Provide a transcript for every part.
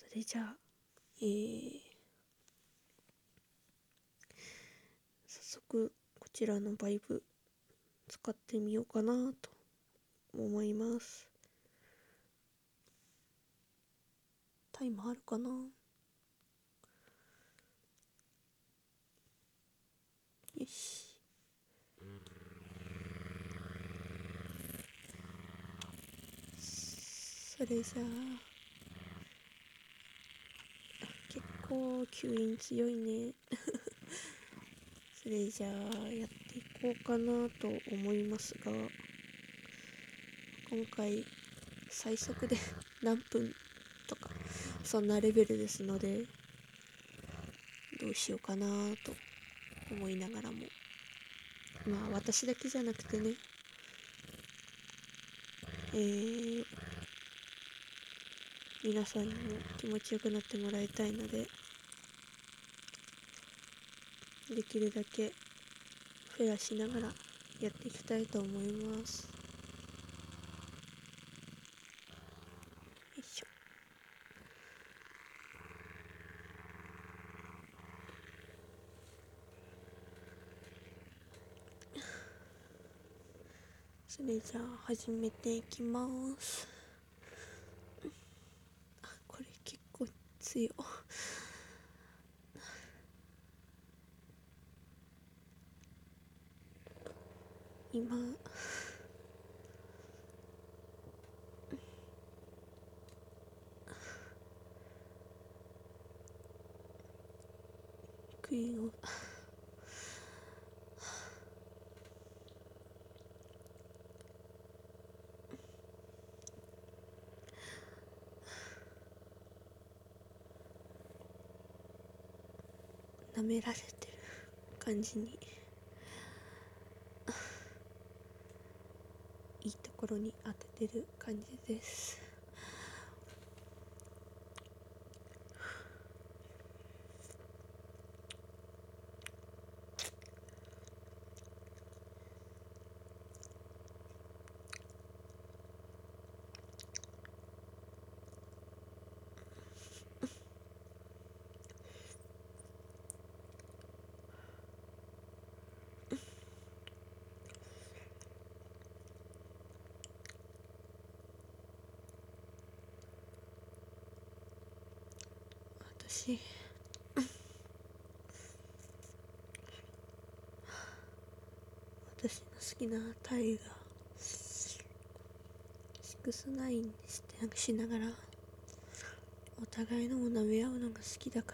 それじゃあ、早速こちらのバイブ使ってみようかなと思います。タイムあるかな。よし。それじゃあ、結構吸引強いね。それじゃあやっていこうかなと思いますが、今回最速で何分とかそんなレベルですので、どうしようかなと思いながらも、まあ私だけじゃなくてね、皆さんにも気持ちよくなってもらいたいので、できるだけフェアしながらやっていきたいと思います。よいしょ。それじゃあ始めていきます。これ結構強い。今クイーンを舐められてる感じに、いいところに当ててる感じです。私私の好きなタイが6-9にしながらお互いのを舐め合うのが好きだから、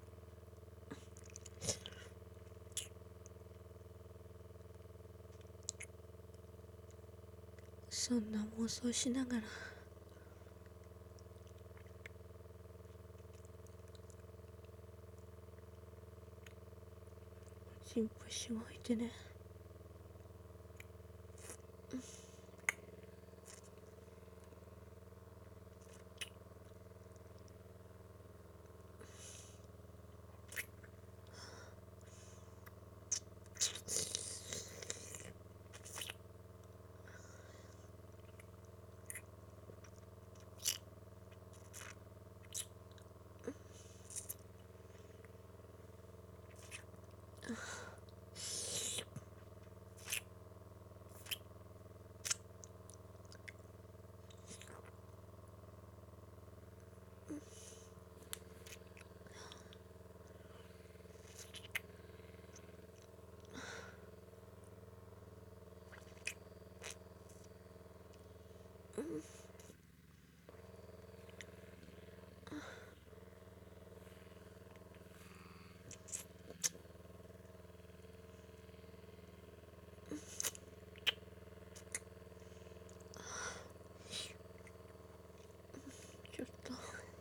そんな妄想しながら進歩しおいてね。ちょっと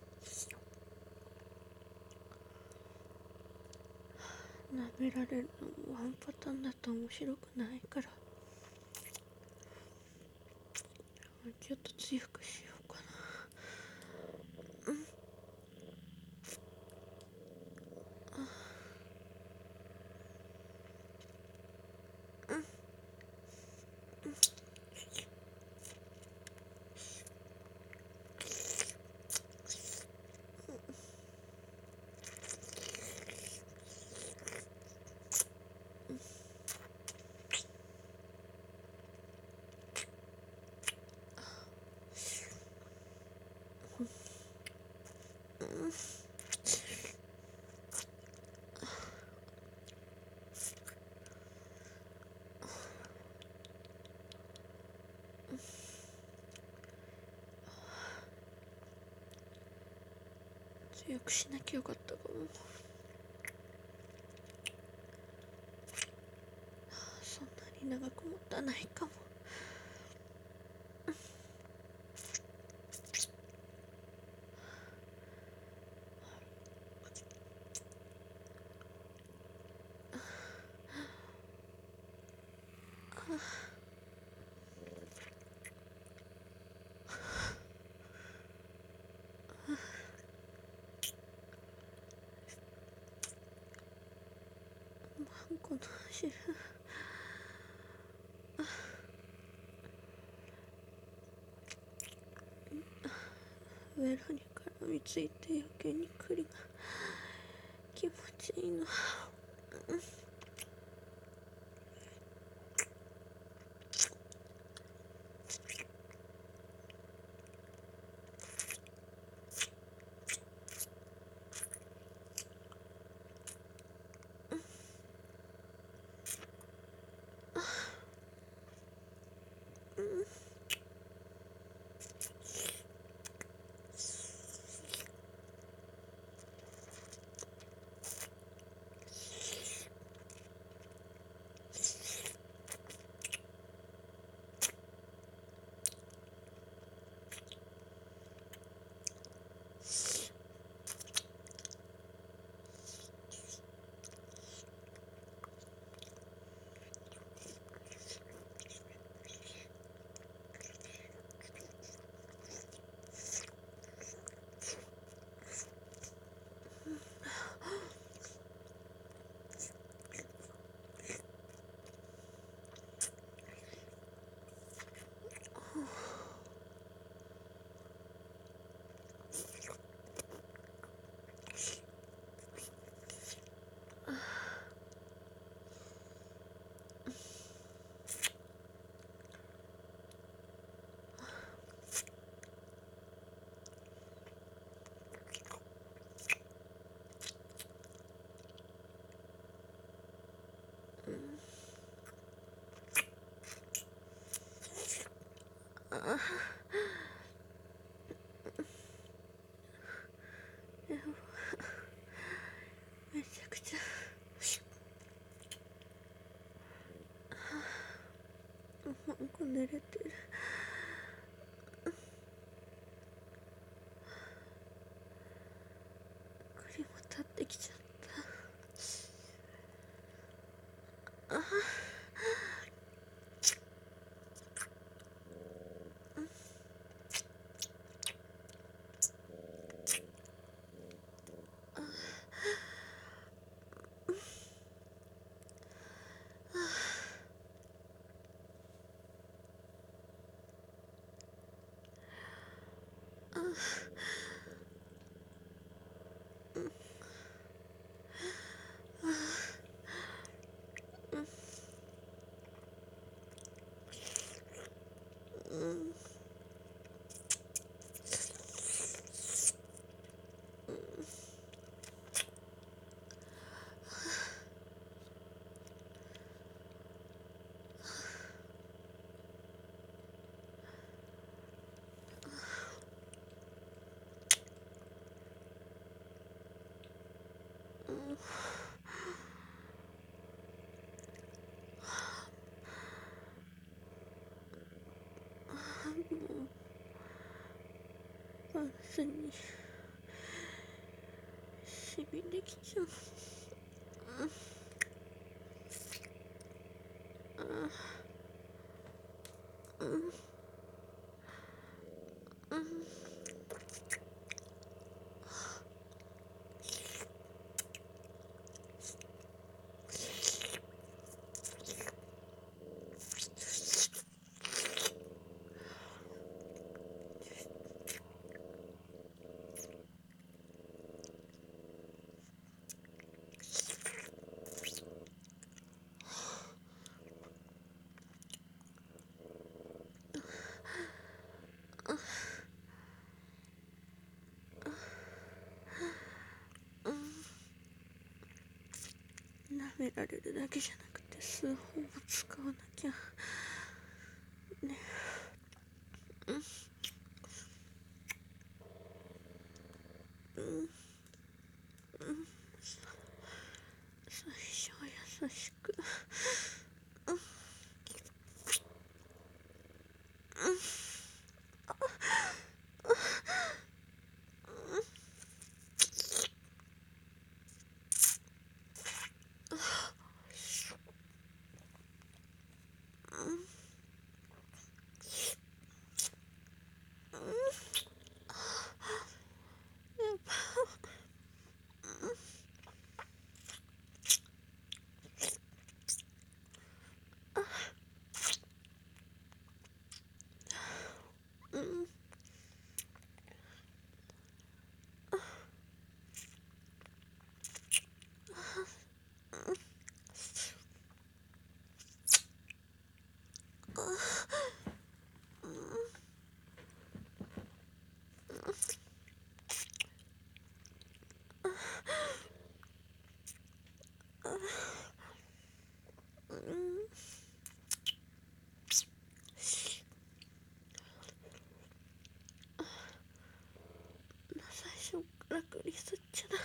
舐められるのもワンパターンだと面白くないから、ちょっと強くしようかな。 強くしなきゃよかったかも。そんなに長く持たないかも。この汁ベロに絡みついて余計に栗が気持ちいいの。めちゃくちゃなんか寝れてる。栗も立ってきちゃった。パンツにしみできちゃう。 められるだけじゃなくて数本も使わなきゃね。最初は優しく最初からクリスっちゃだ。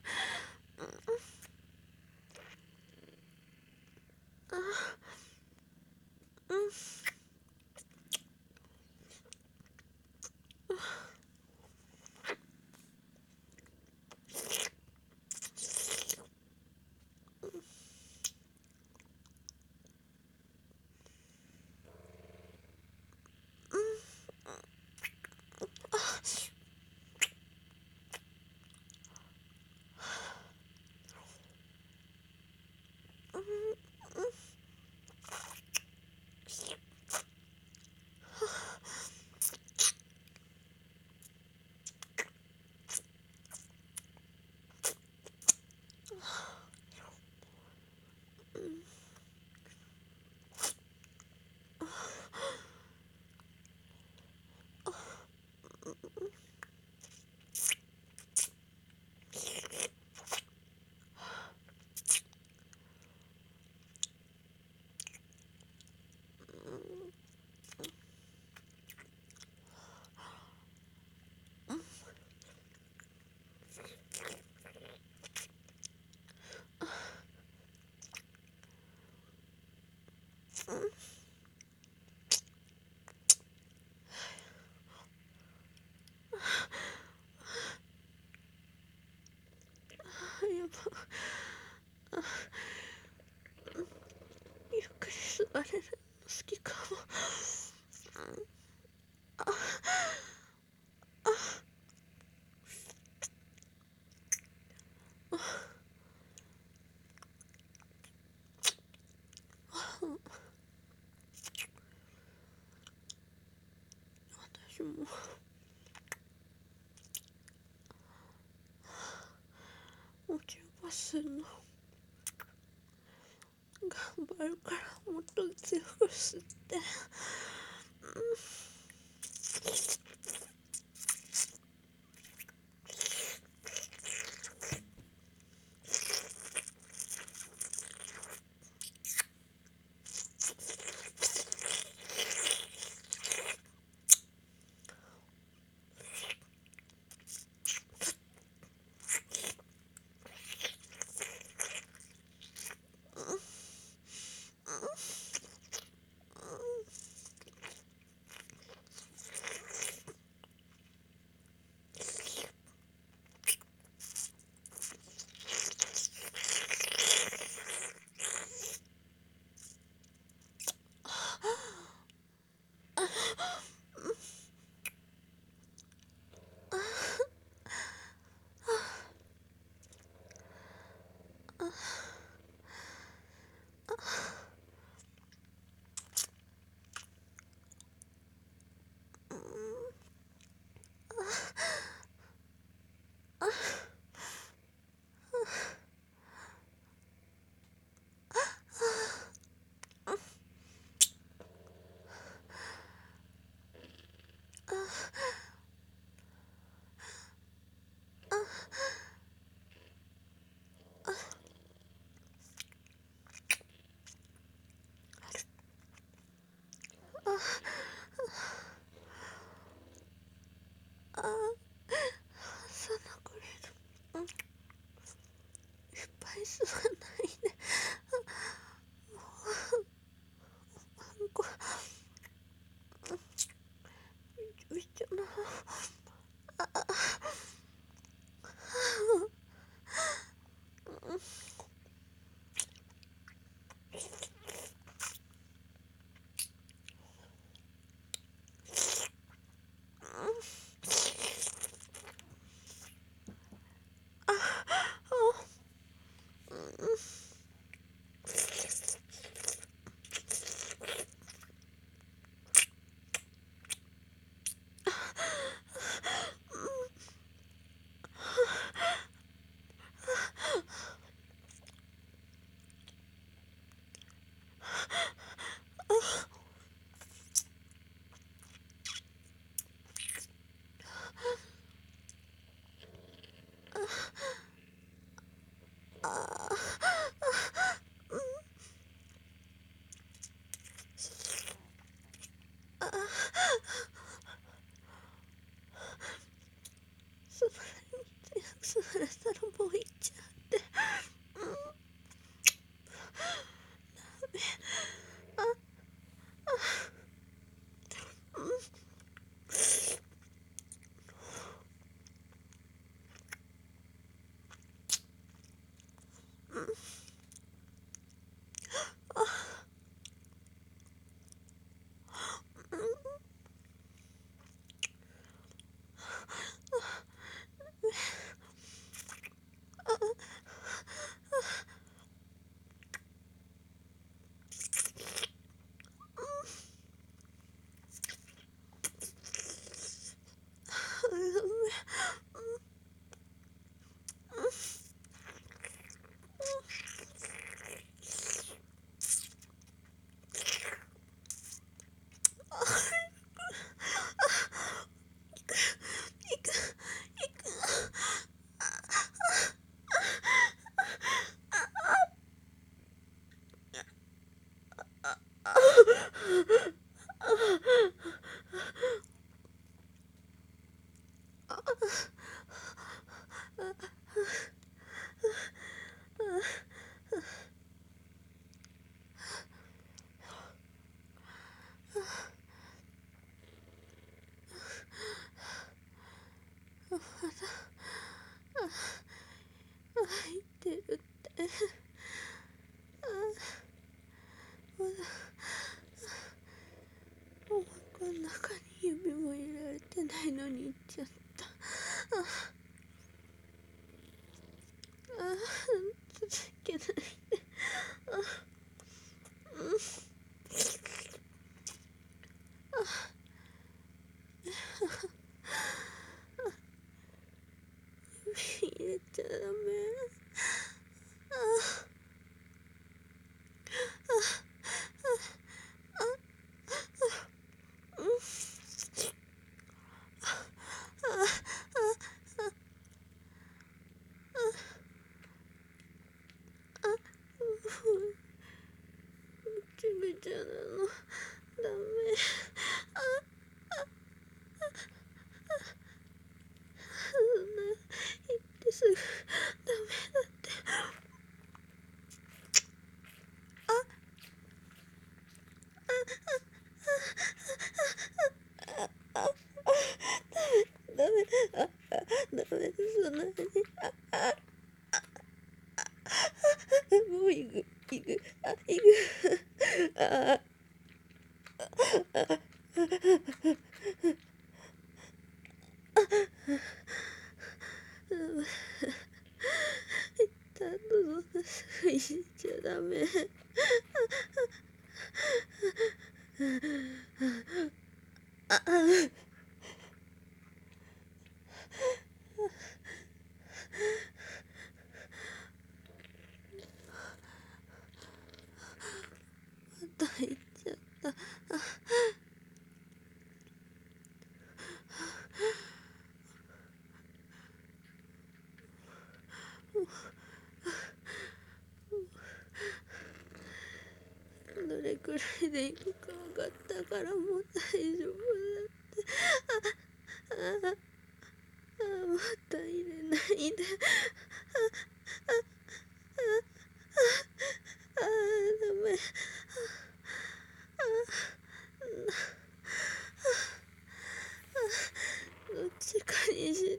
やば。ゆっくり座れるの好きかも。私もお茶ばすの頑張るからもっと強く吸って。 座れたらもう行っちゃって。入ってるって。まだお腹の中に指も入れられてないのに行っちゃった。続けないで。指入れちゃダメ。ぐちゃぐちゃなの。ダメ。そんな言ってすぐダメだって。ダメ。ダメ。そんなに。もう行く。行く。行く。喉がすぐいじっちゃダメ。また行っちゃった。どれくらいで行くか分かったからもう大丈夫だって。また入れないで。ダメ。どっちかにして。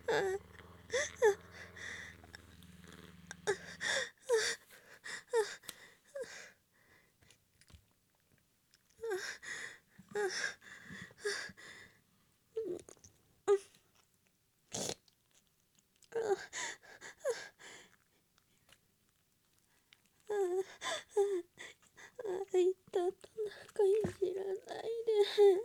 行った後なんかいじらないで。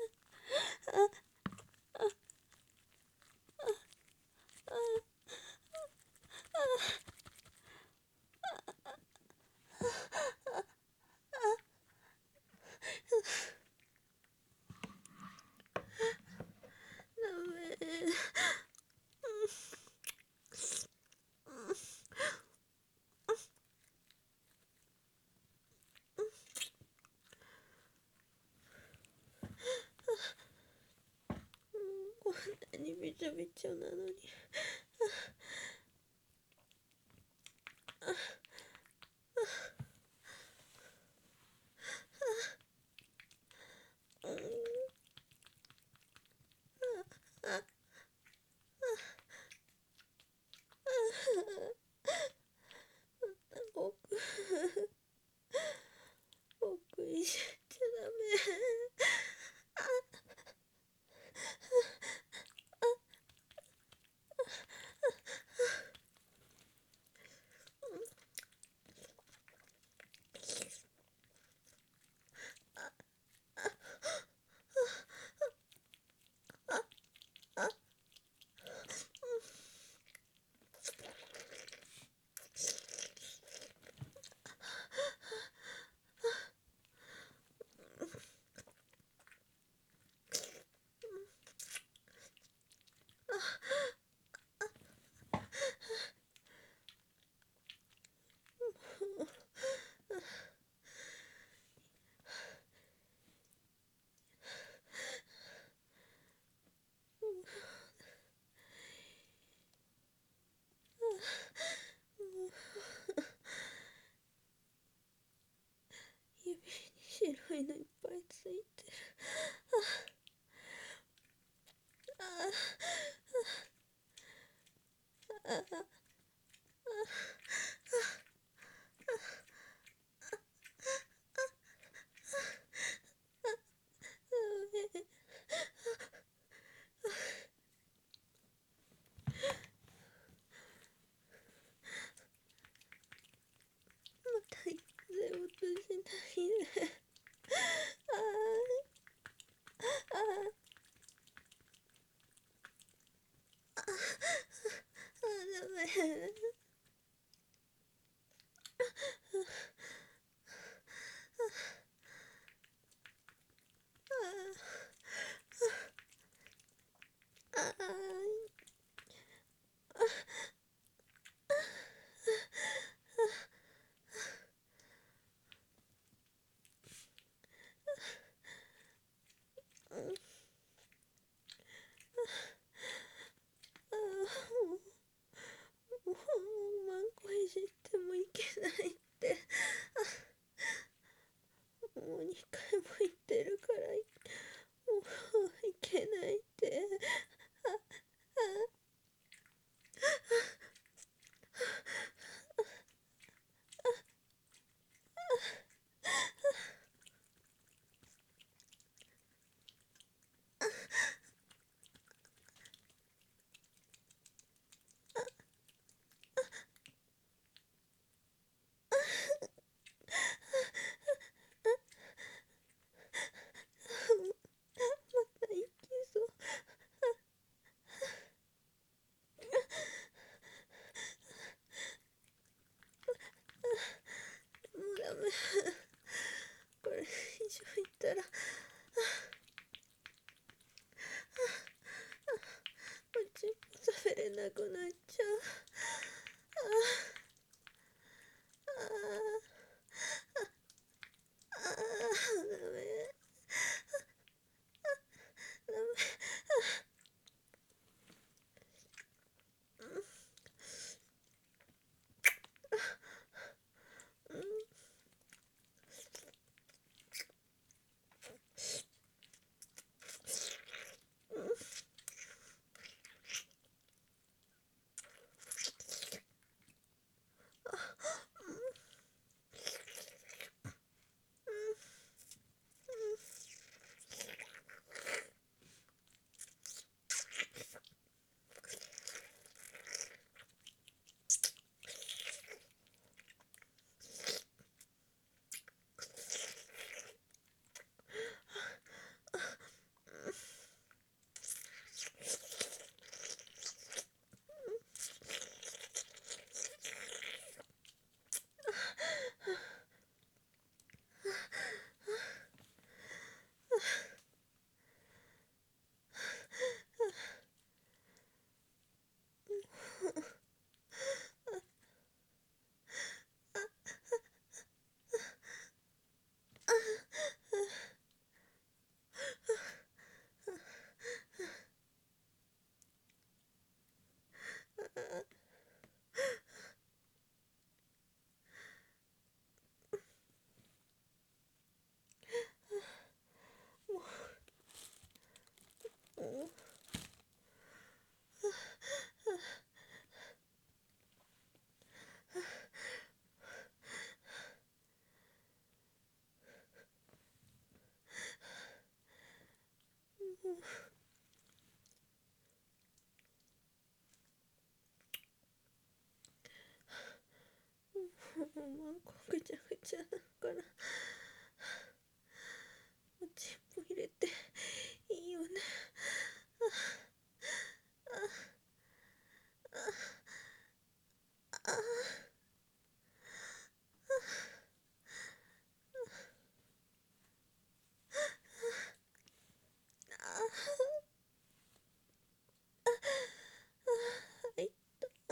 ダメ。 ちょびちょなのに。奥いじっちゃダメ。指に白いのいっぱいついてる。また行くぜ、落としないで。ダメ。もうマンコいじってもいけないって。もう2回も言ってるからもういけないって。また行きそう。もうダメ。これ以上言ったらうちも食べれなくなっちゃう。ダメ。ダメ。 ぐちゃぐちゃだからチップ入れていいよね。はい。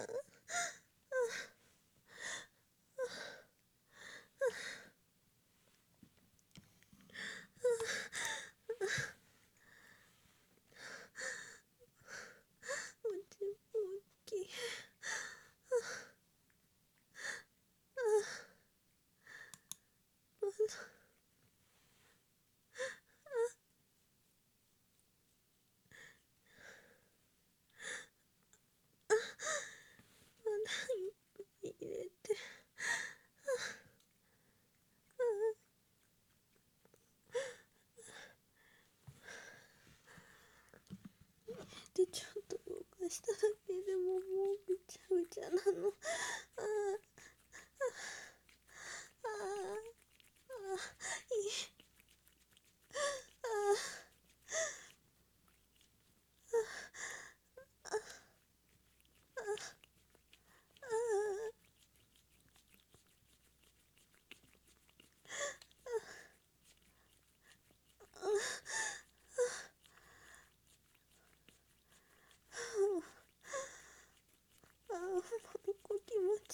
チップ大きい。入れて。でちょっと動かしただけでももうぐちゃぐちゃなの。あーあーあーいい。ああ、こ気持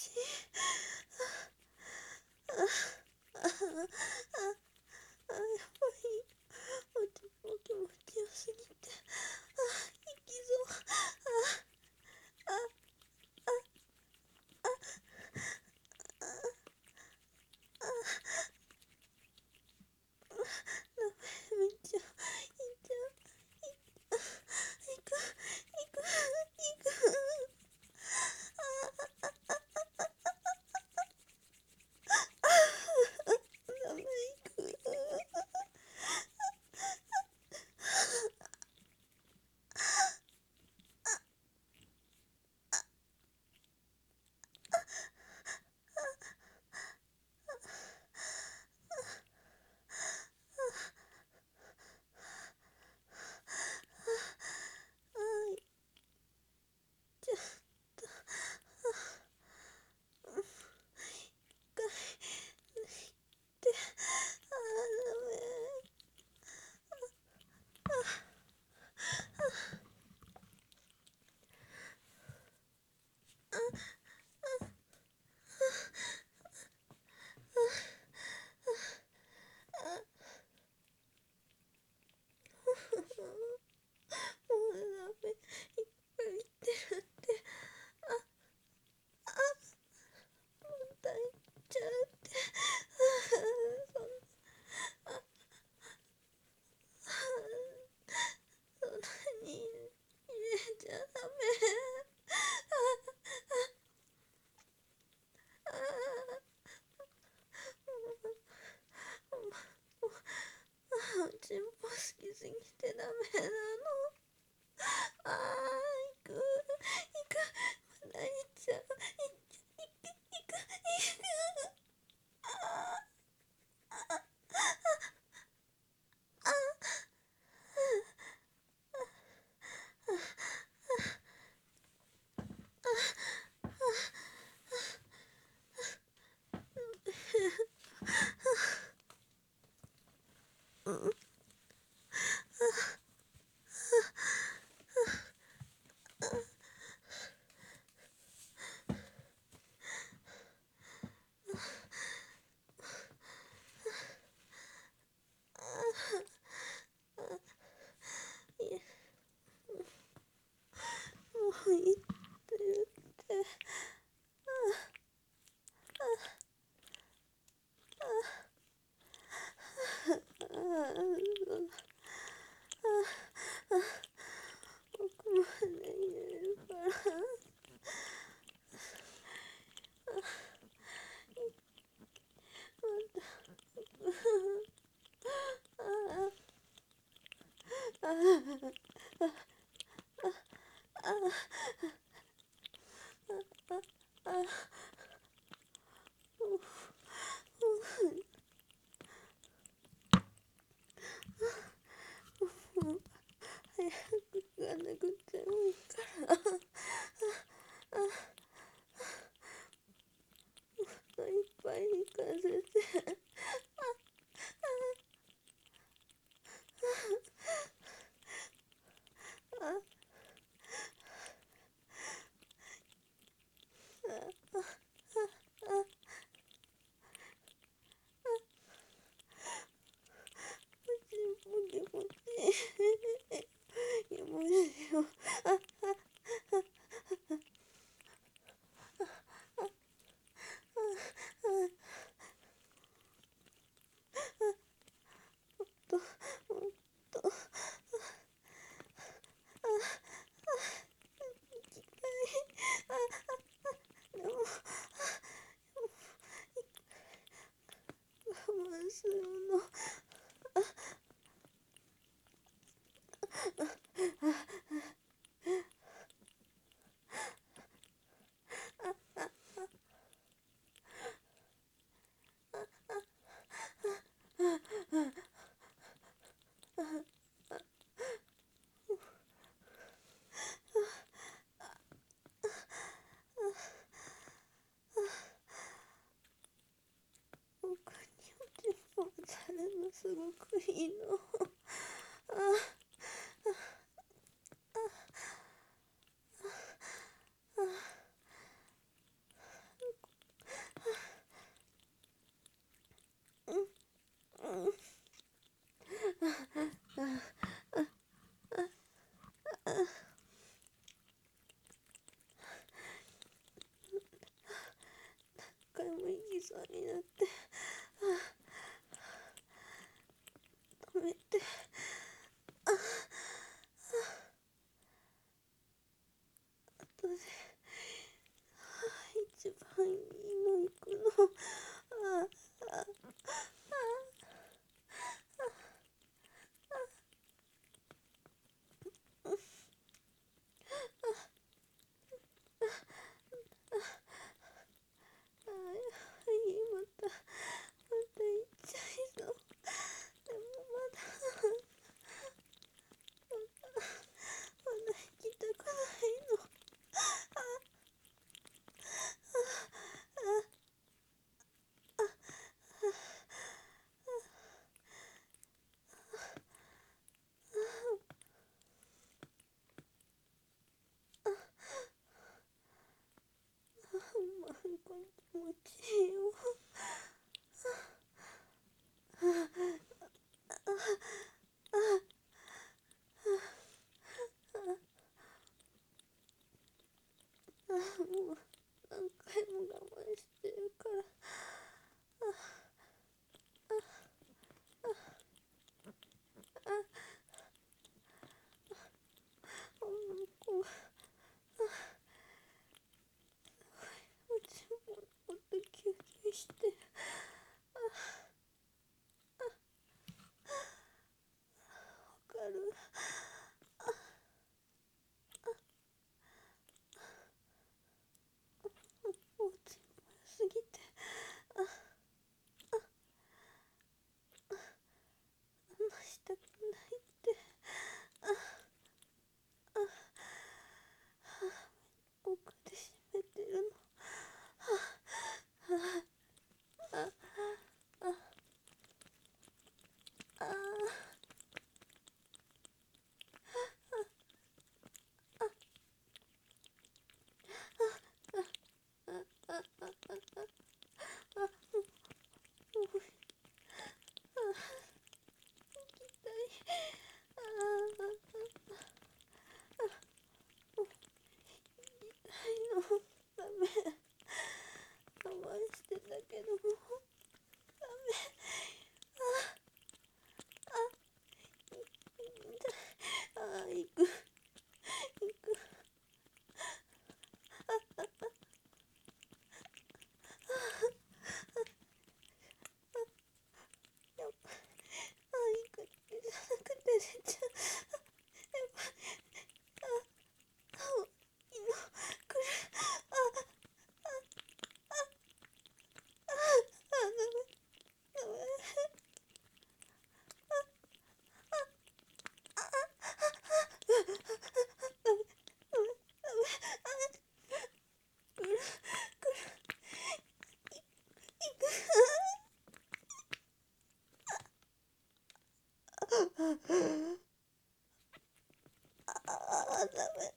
いの。あ回も行きそうになって止めて、後で一番いいの行くの。ああまた行っちゃいそう。でもまだ行きたくないの。まあこれ気持ちいいよ。もう何回も我慢してるから。こううちももっと休憩して。わかる。お家も良すぎて話したくないって。奥で閉めてるの。ダメ。我慢してたけどもダメ。行く。行くってじゃなくて出ちゃう。いいの来る。ダメ。ダメ。